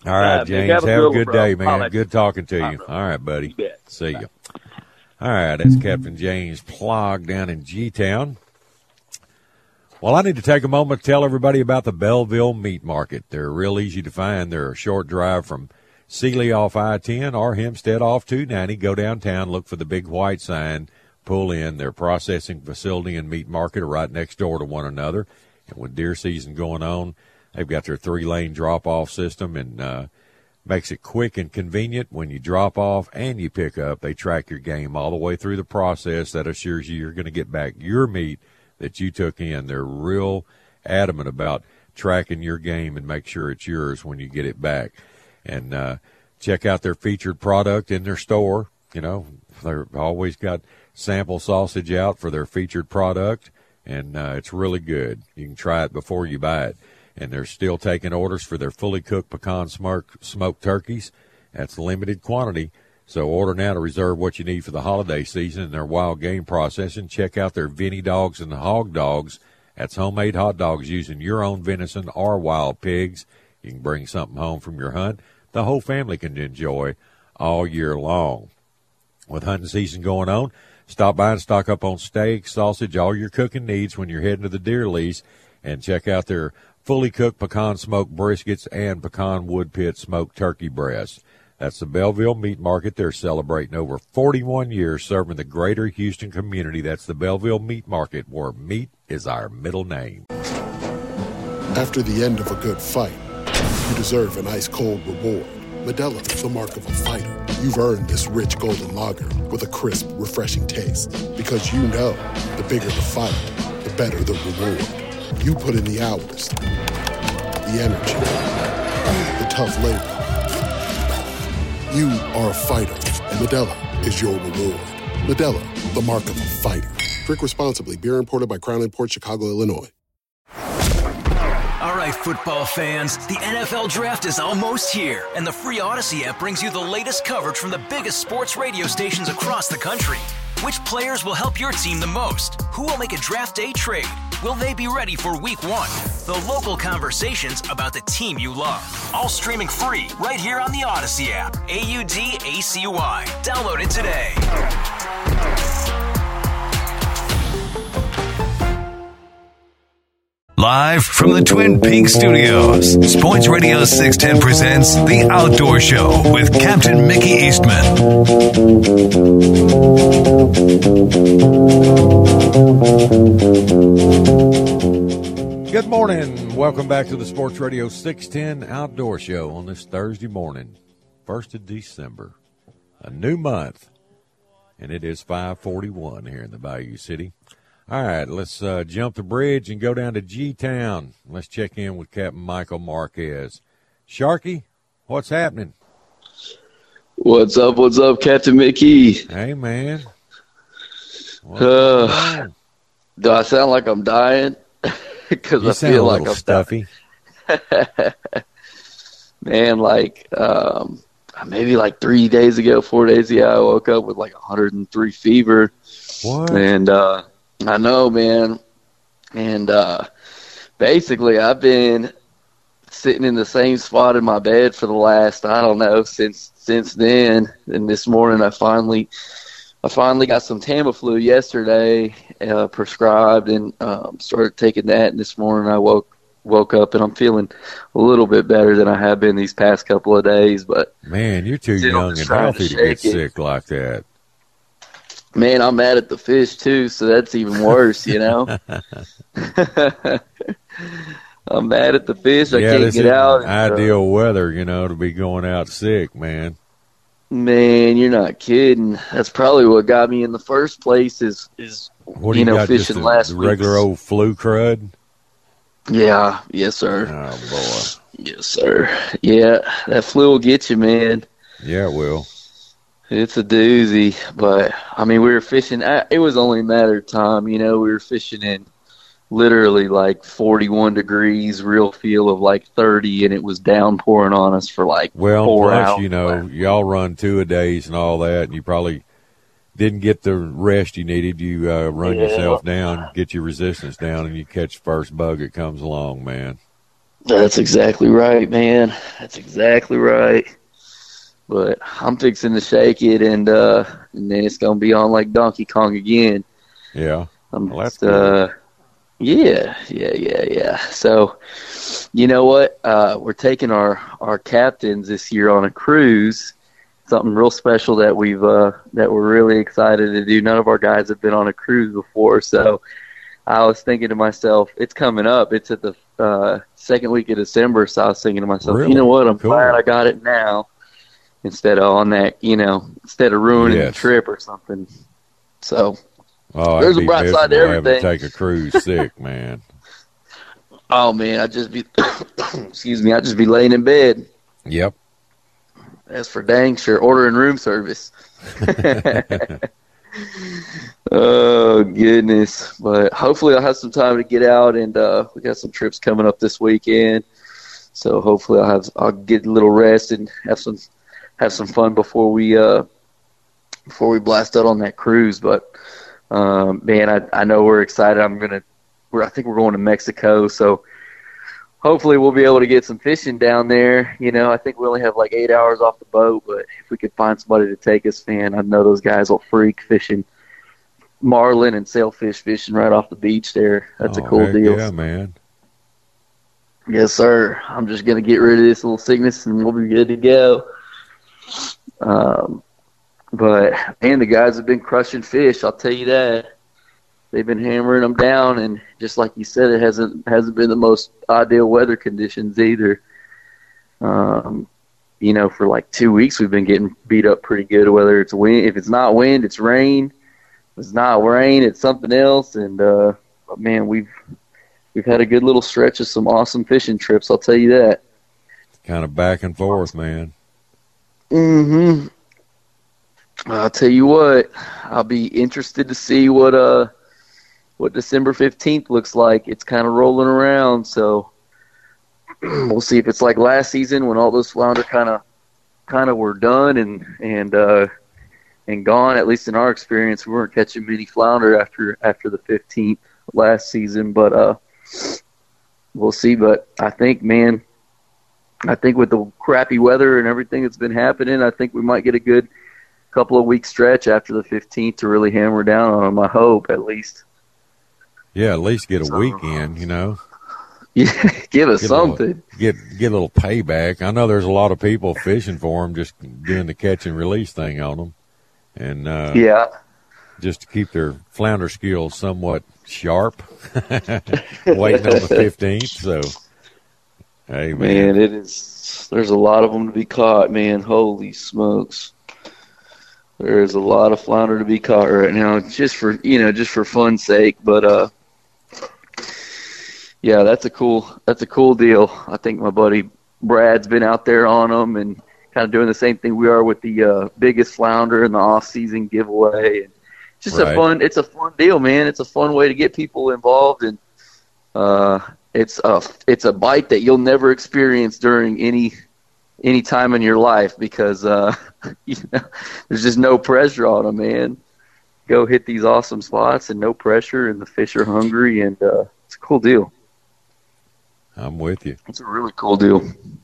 All right, uh, James. have a, have a good, good day, bro. man. Good talking to you. Right, All right, buddy. You bet. See you. All right, that's Captain James Plog down in G-Town. Well, I need to take a moment to tell everybody about the Belleville Meat Market. They're real easy to find. They're a short drive from Sealy off I ten or Hempstead off two ninety. Go downtown, look for the big white sign, pull in. Their processing facility and meat market are right next door to one another. And with deer season going on, they've got their three-lane drop-off system and uh, makes it quick and convenient when you drop off and you pick up. They track your game all the way through the process. That assures you you're going to get back your meat that you took in. They're real adamant about tracking your game and make sure it's yours when you get it back. And uh, check out their featured product in their store. You know, they've always got sample sausage out for their featured product, and uh, it's really good. You can try it before you buy it. And they're still taking orders for their fully cooked pecan smoke, smoked turkeys. That's limited quantity. So order now to reserve what you need for the holiday season and their wild game processing. Check out their Vinny Dogs and the Hog Dogs. That's homemade hot dogs using your own venison or wild pigs. You can bring something home from your hunt the whole family can enjoy all year long. With hunting season going on, stop by and stock up on steak, sausage, all your cooking needs when you're heading to the deer lease. And check out their fully cooked pecan smoked briskets and pecan wood pit smoked turkey breasts. That's the Belleville Meat Market. They're celebrating over forty-one years serving the greater Houston community. That's the Belleville Meat Market, where meat is our middle name. After the end of a good fight, you deserve an ice-cold reward. Modelo, the mark of a fighter. You've earned this rich golden lager with a crisp, refreshing taste. Because you know, the bigger the fight, the better the reward. You put in the hours, the energy, the tough labor. You are a fighter, and Modelo is your reward. Modelo, the mark of a fighter. Drink responsibly. Beer imported by Crown Imports, Chicago, Illinois. All right, football fans, the N F L Draft is almost here, and the free Odyssey app brings you the latest coverage from the biggest sports radio stations across the country. Which players will help your team the most? Who will make a draft day trade? Will they be ready for week one? The local conversations about the team you love. All streaming free right here on the Odyssey app. A U D A C Y. Download it today. Live from the Twin Peaks studios, Sports Radio six ten presents The Outdoor Show with Captain Mickey Eastman. Good morning. Welcome back to the Sports Radio six ten Outdoor Show on this Thursday morning, first of December, a new month, and it is five forty-one here in the Bayou City. All right, let's uh, jump the bridge and go down to G-Town. Let's check in with Captain Michael Marquez. Sharky, what's happening? What's up, what's up, Captain Mickey? Hey, man. Uh, do I sound like I'm dying? Because I feel like I'm stuffy. Man, like um, maybe like three days ago, four days ago, I woke up with like one hundred three fever. What? And uh, I know, man. And uh, basically, I've been sitting in the same spot in my bed for the last, I don't know, since since then. And this morning, I finally, I finally got some Tamiflu yesterday, uh, prescribed, and um, started taking that. And this morning, I woke woke up, and I'm feeling a little bit better than I have been these past couple of days. But man, you're too young and healthy to, to get sick like that. Man, I'm mad at the fish, too, so that's even worse, you know? I'm mad at the fish. I yeah, can't get out. And, ideal uh, weather, you know, to be going out sick, man. Man, you're not kidding. That's probably what got me in the first place is, is what you, you know, got, fishing just last a week. Regular old flu crud? Yeah, yes, sir. Oh, boy. Yes, sir. Yeah, that flu will get you, man. Yeah, it will. It's a doozy, but, I mean, we were fishing. It was only a matter of time, you know. We were fishing in literally like forty-one degrees, real feel of like thirty, and it was downpouring on us for like well, four plus, hours. you know, y'all run two-a-days and all that, and you probably didn't get the rest you needed. You uh, run yeah. yourself down, get your resistance down, and you catch the first bug that comes along, man. That's exactly right, man. That's exactly right. But I'm fixing to shake it, and uh, and then it's gonna be on like Donkey Kong again. Yeah. I'm Well, that's just, uh, yeah, yeah, yeah, yeah. So, you know what? Uh, we're taking our, our captains this year on a cruise. Something real special that we've uh, that we're really excited to do. None of our guys have been on a cruise before, so I was thinking to myself, it's coming up. It's at the uh, second week of December, so I was thinking to myself, Really? you know what? I'm Cool. glad I got it now instead of on that, you know, instead of ruining Yes. the trip or something. So Oh, there's I'd a be bright side to miserable having everything. to take a cruise sick, man. Oh man, I'd just be, excuse me, I'd just be laying in bed. Yep. That's for dang sure. Ordering room service. Oh goodness! But hopefully I'll have some time to get out, and uh, we got some trips coming up this weekend. So hopefully I'll have I'll get a little rest and have some have some fun before we uh before we blast out on that cruise. But um, man, I I know we're excited. I'm gonna we're I think we're going to Mexico, so hopefully we'll be able to get some fishing down there. You know, I think we only have like eight hours off the boat, but if we could find somebody to take us, man, I know those guys will freak fishing marlin and sailfish fishing right off the beach there. That's Oh, a cool heck deal. Yeah, man. Yes, sir. I'm just going to get rid of this little sickness and we'll be good to go. Um, but, man, the guys have been crushing fish, I'll tell you that. They've been hammering them down, and just like you said, it hasn't hasn't been the most ideal weather conditions either. Um, you know, for like two weeks we've been getting beat up pretty good, whether it's wind. If it's not wind, it's rain. If it's not rain, it's something else. And, uh, but man, we've we've had a good little stretch of some awesome fishing trips, I'll tell you that. Kind of back and forth, man. Mm-hmm. I'll tell you what, I'll be interested to see what uh what December fifteenth looks like. It's kind of rolling around, so we'll see if it's like last season when all those flounder kind of kind of were done and and uh, and gone. At least in our experience, we weren't catching many flounder after after the fifteenth last season, but uh, we'll see. But I think, man, I think with the crappy weather and everything that's been happening, I think we might get a good couple of week stretch after the fifteenth to really hammer down on them. I hope, at least. Yeah, at least get a weekend, you know. Yeah, give us get something. A little, get get a little payback. I know there's a lot of people fishing for them, just doing the catch and release thing on them, and uh, yeah, just to keep their flounder skills somewhat sharp. Waiting on the fifteenth, so hey man. man, it is. There's a lot of them to be caught, man. Holy smokes! There is a lot of flounder to be caught right now, just for you know, just for fun's sake. But uh, yeah, that's a cool that's a cool deal. I think my buddy Brad's been out there on them and kind of doing the same thing we are with the uh, biggest flounder in the off-season giveaway. And it's just Right. a fun it's a fun deal, man. It's a fun way to get people involved, and uh, it's a it's a bite that you'll never experience during any any time in your life because uh, you know, there's just no pressure on them, man. Go hit these awesome spots and no pressure, and the fish are hungry, and uh, it's a cool deal. I'm with you. It's a really cool deal.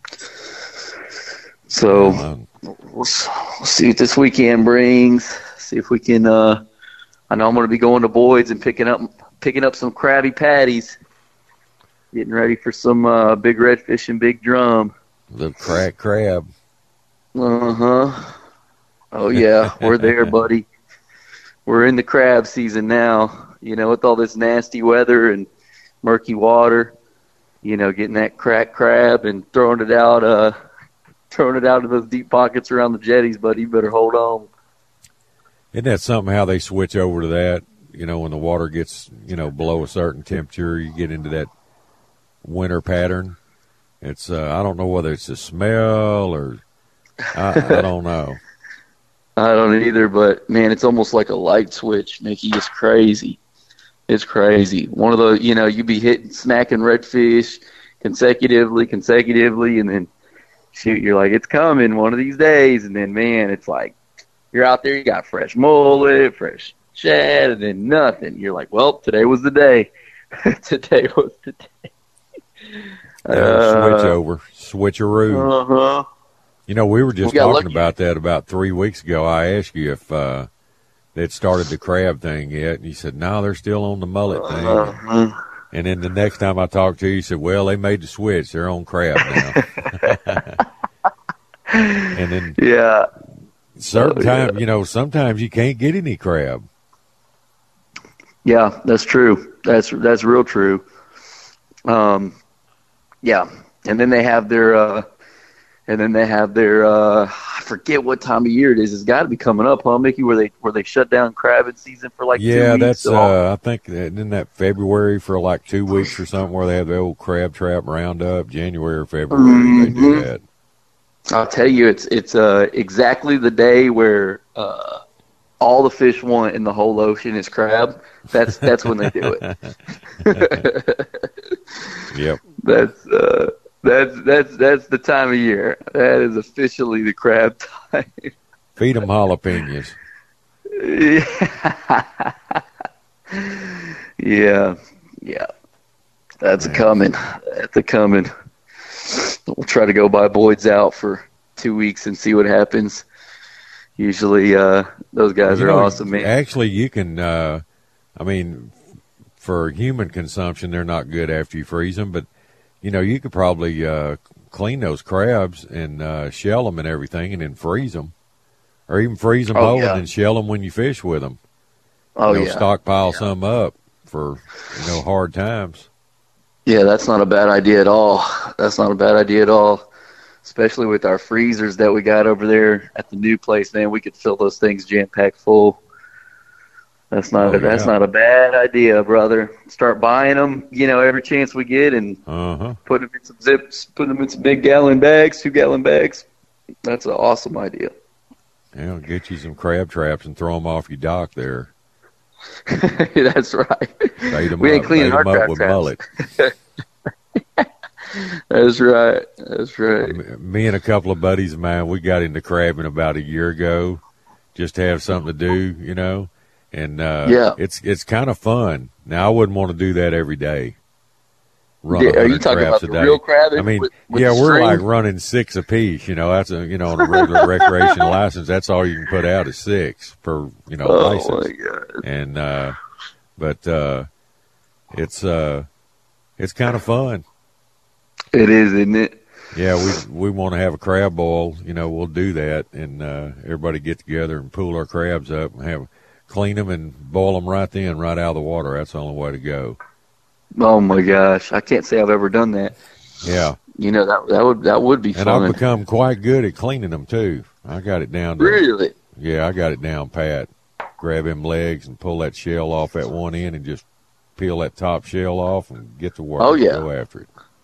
So Um, we'll, we'll see what this weekend brings. See if we can. Uh, I know I'm going to be going to Boyd's and picking up picking up some Krabby Patties. Getting ready for some uh, big redfish and big drum. the crack crab. Uh huh. Oh yeah, we're there, buddy. We're in the crab season now. You know, with all this nasty weather and murky water. You know, getting that crack crab and throwing it out, uh, throwing it out of those deep pockets around the jetties, buddy. You better hold on. Isn't that something how they switch over to that? You know, when the water gets, you know, below a certain temperature, you get into that winter pattern. It's, uh, I don't know whether it's the smell or, I, I don't know. I don't either, but man, it's almost like a light switch, Mickey. It's crazy. It's crazy. One of the, you know, you be hitting, smacking redfish consecutively, consecutively, and then, shoot, you're like, it's coming one of these days. And then, man, it's like, you're out there, you got fresh mullet, fresh shad, and then nothing. You're like, well, today was the day. Today was the day. Uh, switch over, switcheroo. Uh-huh. You know, we were just We got talking lucky. about that about three weeks ago. I asked you if uh, they'd started the crab thing yet, and you said, no, they're still on the mullet thing. Uh-huh. And then the next time I talked to you, you said, well, they made the switch. They're on crab now. And then Yeah. certain Oh, yeah. time, you know, sometimes you can't get any crab. Yeah, that's true. That's that's real true. Um, yeah, and then they have their, uh, and then they have their. Uh, I forget what time of year it is. It's got to be coming up, huh, Mickey? Where they where they shut down crabbing season for like Yeah, two weeks. that's, So- uh, I think, that- isn't that February for like two weeks or something where they have the old crab trap roundup? January or February, they do Mhm. that. I'll tell you, it's it's uh, exactly the day where uh, all the fish want in the whole ocean is crab. That's that's when they do it. Yep. That's uh, that's that's that's the time of year. That is officially the crab time. Feed them jalapenos. Yeah, yeah, yeah. That's a coming. That's a coming. We'll try to go by Boyd's out for two weeks and see what happens. Usually, uh, those guys You are know, awesome, man. Actually, you can, uh, I mean, for human consumption, they're not good after you freeze them, but, you know, you could probably uh, clean those crabs and uh, shell them and everything and then freeze them. Or even freeze them Oh, whole yeah. and then shell them when you fish with them. Oh, you know, yeah. stockpile some up for, you know, hard times. Yeah, that's not a bad idea at all. That's not a bad idea at all. Especially with our freezers that we got over there at the new place, man, we could fill those things jam packed full. That's not Oh, a, that's yeah. not a bad idea, brother. Start buying them, you know, every chance we get, and Uh-huh. put them in some zips, put them in some big gallon bags, two gallon bags. That's an awesome idea. Yeah, get you some crab traps and throw them off your dock there. That's right. Bait them We up, ain't cleaning bait our 'em up trap with traps. mullet. That's right. That's right. Me and a couple of buddies of mine, we got into crabbing about a year ago, just to have something to do, you know. And uh, Yeah. it's it's kind of fun. Now, I wouldn't want to do that every day. Run Yeah, a are you hundred talking traps about a the day. real crabbing I mean, with- with yeah, the we're string? like running six apiece. You know, that's a you know on a regular recreational license. That's all you can put out is six per you know Oh, license. my God. And uh, but uh, it's uh, it's kind of fun. It is, isn't it? Yeah, we we want to have a crab boil. You know, we'll do that, and uh, everybody get together and pull our crabs up and have clean them and boil them right then, right out of the water. That's the only way to go. Oh my gosh, I can't say I've ever done that. Yeah, You know that that would that would be and fun. I've become quite good at cleaning them too. I got it down. To, Really? Yeah, I got it down pat. Grab them legs and pull that shell off at one end, and just peel that top shell off and get to work. Oh, yeah. Go after it.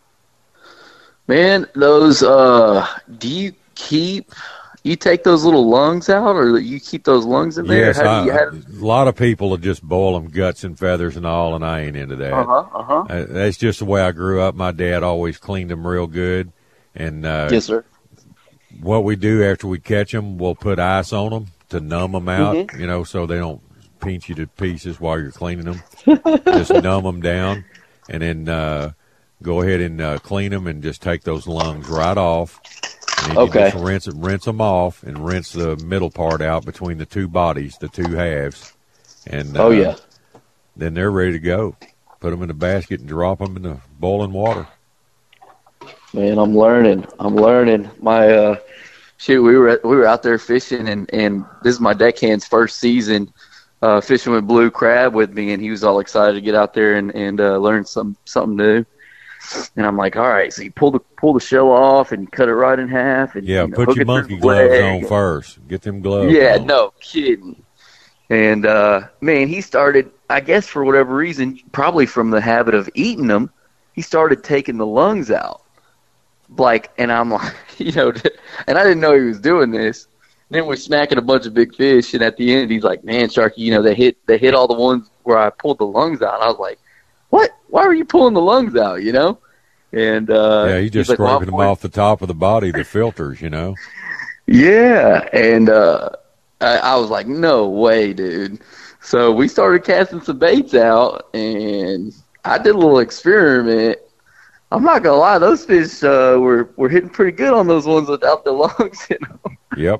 Man, those uh do you keep you take those little lungs out, or you keep those lungs in there? Yes, How I, do you have a lot of people will just boil them guts and feathers and all, and I ain't into that. Uh-huh, uh-huh. Uh, that's just the way I grew up. My dad always cleaned them real good, and uh, Yes, sir. what we do after we catch them, we'll put ice on them to numb them out, Mhm. you know, so they don't pinch you to pieces while you're cleaning them. Just numb them down, and then uh, go ahead and uh, clean them, and just take those lungs right off. And then Okay. you just rinse, rinse them off, and rinse the middle part out between the two bodies, the two halves. And uh, Oh, yeah. then they're ready to go. Put them in a basket and drop them in the boiling water. Man, I'm learning. I'm learning. My uh, shoot, we were we were out there fishing, and, and this is my deckhand's first season uh, fishing with blue crab with me, and he was all excited to get out there and and uh, learn some something new. And I'm like, all right, so you pull the pull the shell off and you cut it right in half, and Yeah, you know, put hook your it through monkey the gloves leg. on first. Get them gloves Yeah, on. no kidding. And uh, man, he started, I guess for whatever reason, probably from the habit of eating them, he started taking the lungs out. Like, and I'm like, you know, and I didn't know he was doing this. Then we're smacking a bunch of big fish, and at the end, he's like, "Man, Sharky, you know, they hit they hit all the ones where I pulled the lungs out." I was like, "What? Why were you pulling the lungs out?" You know? And uh, Yeah, you just he's like, "Well, scraping I'm them off the top of the body, the filters, you know. Yeah, and uh, I, I was like, no way, dude. So we started casting some baits out, and I did a little experiment. I'm not gonna lie, those fish uh, were were hitting pretty good on those ones without the lungs in them. Yep.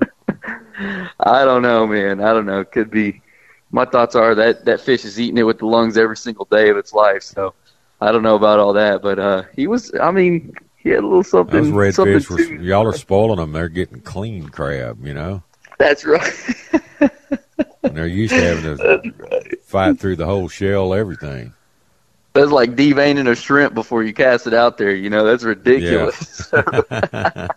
I don't know, man. I don't know. Could be. My thoughts are that that fish is eating it with the lungs every single day of its life. So I don't know about all that, but uh, he was. I mean, he had a little something. Those redfish were. Too. Y'all are spoiling them. They're getting clean crab. You know. That's right. And they're used to having to right. fight through the whole shell, everything. That's like deveining a shrimp before you cast it out there. You know, that's ridiculous. Yeah.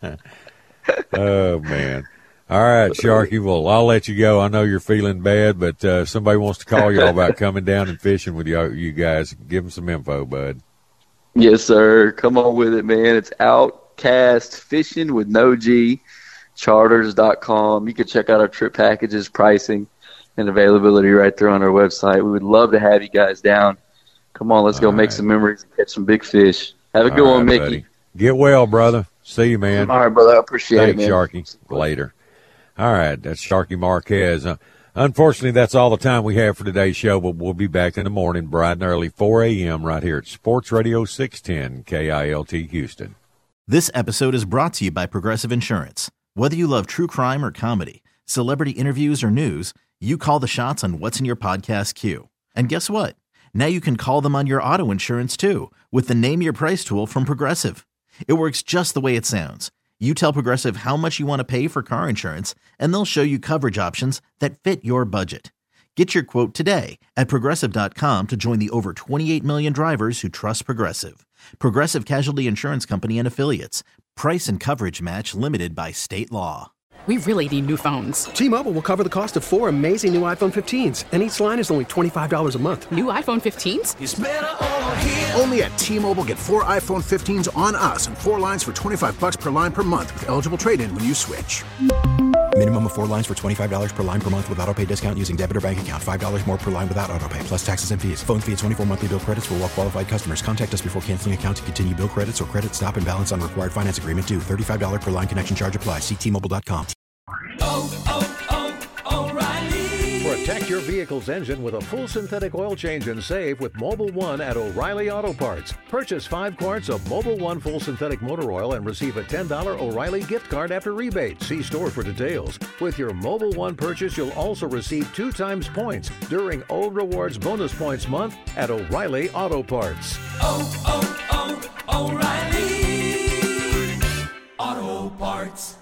Oh, man. All right, Sharky. Well, I'll let you go. I know you're feeling bad, but uh, somebody wants to call y'all about coming down and fishing with y'all, you guys. Give them some info, bud. Yes, sir. Come on with it, man. It's Outcast Fishing with no G, charters dot com. You can check out our trip packages, pricing, and availability right there on our website. We would love to have you guys down. Come on, let's go All make right. some memories and catch some big fish. Have a good All one, right, Mickey. Buddy. Get well, brother. See you, man. All right, brother. I appreciate Thanks, it, man. Sharky. Later. All right, that's Sharky Marquez. Uh, unfortunately, that's all the time we have for today's show, but we'll be back in the morning, bright and early, four a.m. right here at Sports Radio six ten K I L T Houston. This episode is brought to you by Progressive Insurance. Whether you love true crime or comedy, celebrity interviews or news, you call the shots on what's in your podcast queue. And guess what? Now you can call them on your auto insurance, too, with the Name Your Price tool from Progressive. It works just the way it sounds. You tell Progressive how much you want to pay for car insurance, and they'll show you coverage options that fit your budget. Get your quote today at Progressive dot com to join the over twenty-eight million drivers who trust Progressive. Progressive Casualty Insurance Company and Affiliates. Price and coverage match limited by state law. We really need new phones. T-Mobile will cover the cost of four amazing new iPhone fifteens, and each line is only twenty-five dollars a month. New iPhone fifteens? It's better over here. Only at T-Mobile, get four iPhone fifteens on us and four lines for twenty-five bucks per line per month with eligible trade-in when you switch. Minimum of four lines for twenty-five dollars per line per month with autopay discount using debit or bank account. five dollars more per line without autopay, plus taxes and fees. Phone fee at twenty-four monthly bill credits for well-qualified customers. Contact us before canceling account to continue bill credits or credit stop and balance on required finance agreement due. thirty-five dollars per line connection charge applies. See T Mobile dot com. Oh, oh, oh, O'Reilly. Protect your vehicle's engine with a full synthetic oil change and save with Mobil one at O'Reilly Auto Parts. Purchase five quarts of Mobil one full synthetic motor oil and receive a ten dollars O'Reilly gift card after rebate. See store for details. With your Mobil one purchase, you'll also receive two times points during O Rewards Bonus Points Month at O'Reilly Auto Parts. Oh, oh, oh, O'Reilly Auto Parts.